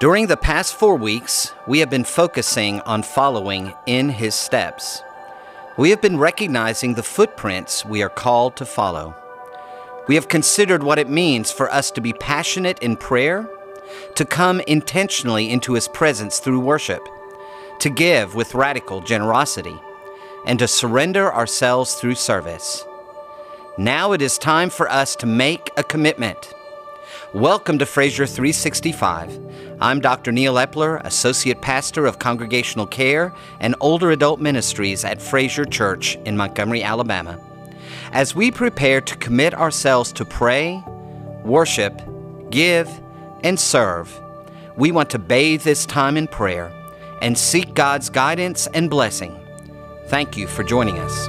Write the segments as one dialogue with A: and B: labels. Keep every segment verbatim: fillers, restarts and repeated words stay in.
A: During the past four weeks, we have been focusing on following in His steps. We have been recognizing the footprints we are called to follow. We have considered what it means for us to be passionate in prayer, to come intentionally into His presence through worship, to give with radical generosity, and to surrender ourselves through service. Now it is time for us to make a commitment. Welcome to Fraser three sixty-five. I'm Doctor Neil Epler, Associate Pastor of Congregational Care and Older Adult Ministries at Fraser Church in Montgomery, Alabama. As we prepare to commit ourselves to pray, worship, give, and serve, we want to bathe this time in prayer and seek God's guidance and blessing. Thank you for joining us.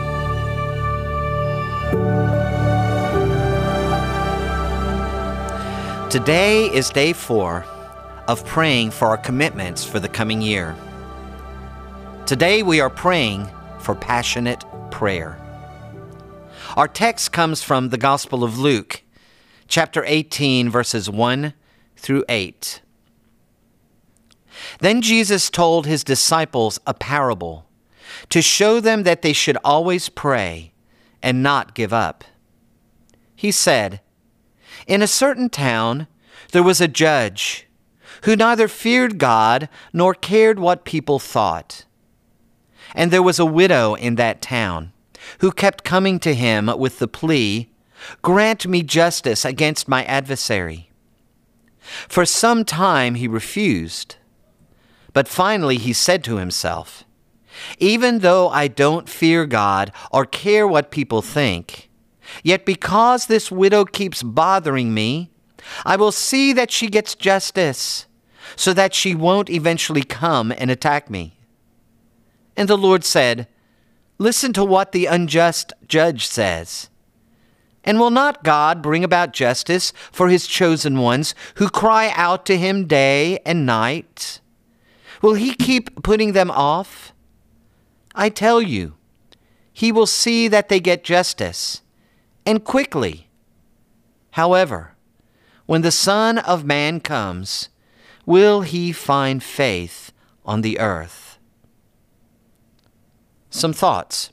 A: Today is day four of praying for our commitments for the coming year. Today we are praying for passionate prayer. Our text comes from the Gospel of Luke, chapter eighteen, verses one through eight. Then Jesus told His disciples a parable to show them that they should always pray and not give up. He said, "In a certain town there was a judge who neither feared God nor cared what people thought. And there was a widow in that town who kept coming to him with the plea, 'Grant me justice against my adversary.' For some time he refused, but finally he said to himself, 'Even though I don't fear God or care what people think, yet because this widow keeps bothering me, I will see that she gets justice, so that she won't eventually come and attack me.' And the Lord said, 'Listen to what the unjust judge says. And will not God bring about justice for His chosen ones who cry out to Him day and night? Will He keep putting them off? I tell you, He will see that they get justice, and quickly. However, when the Son of Man comes, will He find faith on the earth?'" Some thoughts.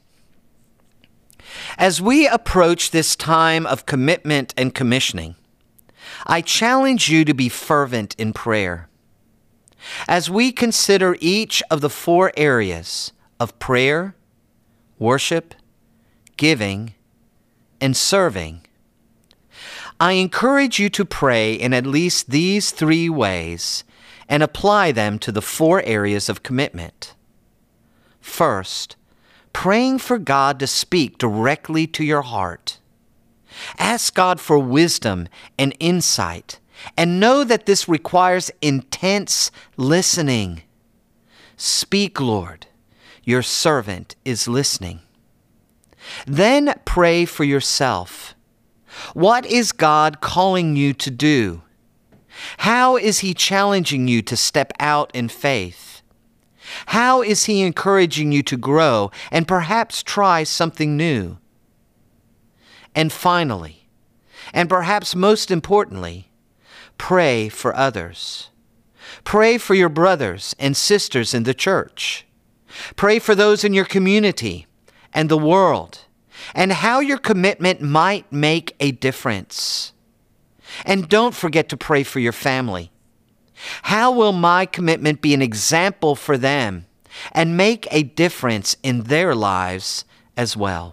A: As we approach this time of commitment and commissioning, I challenge you to be fervent in prayer. As we consider each of the four areas of prayer, worship, giving, and serving, I encourage you to pray in at least these three ways and apply them to the four areas of commitment. First, praying for God to speak directly to your heart. Ask God for wisdom and insight, and know that this requires intense listening. Speak, Lord, your servant is listening. Then pray for yourself. What is God calling you to do? How is He challenging you to step out in faith? How is He encouraging you to grow and perhaps try something new? And finally, and perhaps most importantly, pray for others. Pray for your brothers and sisters in the church. Pray for those in your community and the world, and how your commitment might make a difference. And don't forget to pray for your family. How will my commitment be an example for them and make a difference in their lives as well?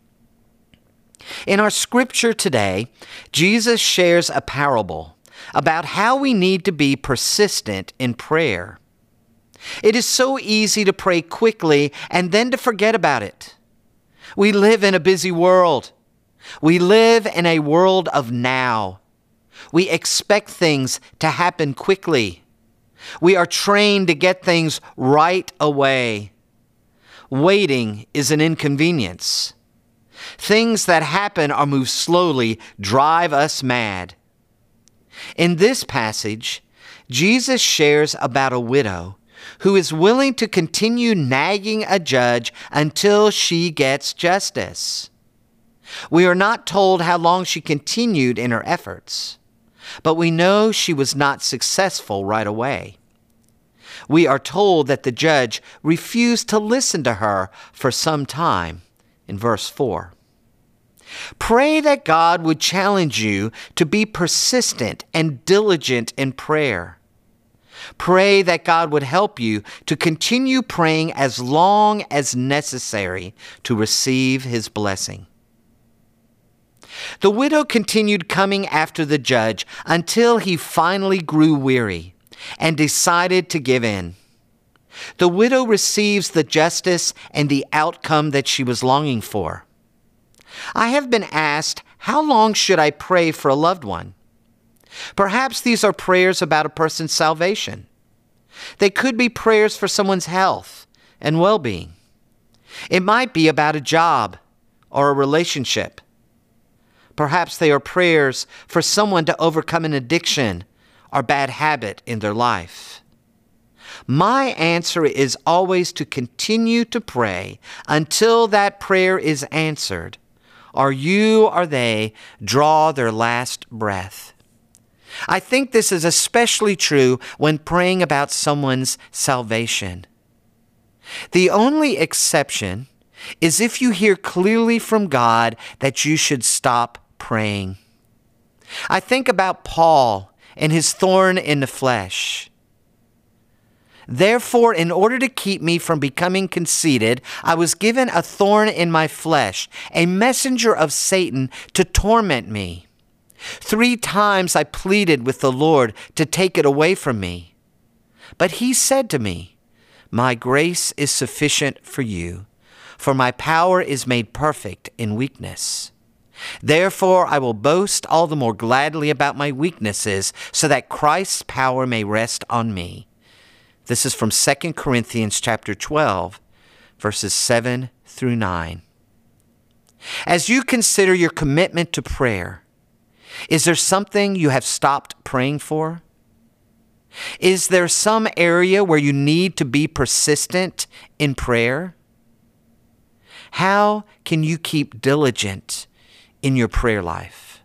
A: In our scripture today, Jesus shares a parable about how we need to be persistent in prayer. It is so easy to pray quickly and then to forget about it. We live in a busy world. We live in a world of now. We expect things to happen quickly. We are trained to get things right away. Waiting is an inconvenience. Things that happen or move slowly drive us mad. In this passage, Jesus shares about a widow who is willing to continue nagging a judge until she gets justice. We are not told how long she continued in her efforts, but we know she was not successful right away. We are told that the judge refused to listen to her for some time in verse four. Pray that God would challenge you to be persistent and diligent in prayer. Pray that God would help you to continue praying as long as necessary to receive his blessing. The widow continued coming after the judge until he finally grew weary and decided to give in. The widow receives the justice and the outcome that she was longing for. I have been asked, how long should I pray for a loved one? Perhaps these are prayers about a person's salvation. They could be prayers for someone's health and well-being. It might be about a job or a relationship. Perhaps they are prayers for someone to overcome an addiction or bad habit in their life. My answer is always to continue to pray until that prayer is answered, or you or they draw their last breath. I think this is especially true when praying about someone's salvation. The only exception is if you hear clearly from God that you should stop praying. I think about Paul and his thorn in the flesh. Therefore, in order to keep me from becoming conceited, I was given a thorn in my flesh, a messenger of Satan to torment me. Three times I pleaded with the Lord to take it away from me. But he said to me, "My grace is sufficient for you, for my power is made perfect in weakness. Therefore I will boast all the more gladly about my weaknesses, so that Christ's power may rest on me." This is from Second Corinthians chapter twelve, verses seven through nine. As you consider your commitment to prayer, is there something you have stopped praying for? Is there some area where you need to be persistent in prayer? How can you keep diligent in your prayer life?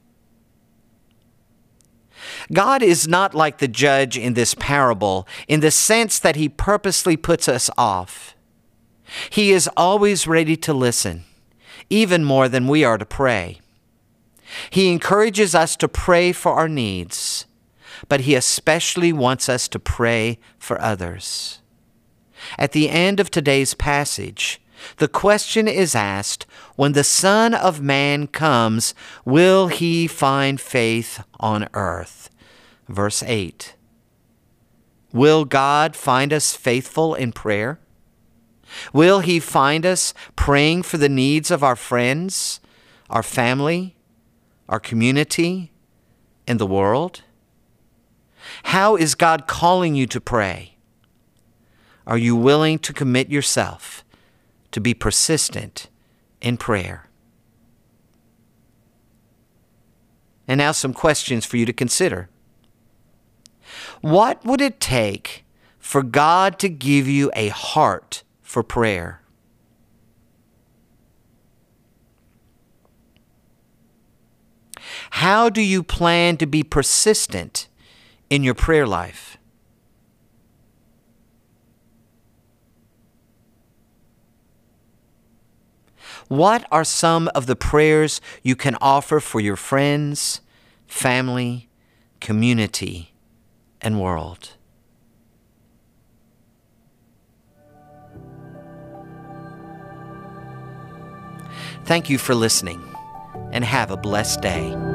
A: God is not like the judge in this parable in the sense that he purposely puts us off. He is always ready to listen, even more than we are to pray. He encourages us to pray for our needs, but he especially wants us to pray for others. At the end of today's passage, the question is asked, when the Son of Man comes, will he find faith on earth? Verse eight. Will God find us faithful in prayer? Will he find us praying for the needs of our friends, our family, our community, and the world? How is God calling you to pray? Are you willing to commit yourself to be persistent in prayer? And now some questions for you to consider. What would it take for God to give you a heart for prayer? How do you plan to be persistent in your prayer life? What are some of the prayers you can offer for your friends, family, community, and world? Thank you for listening, and have a blessed day.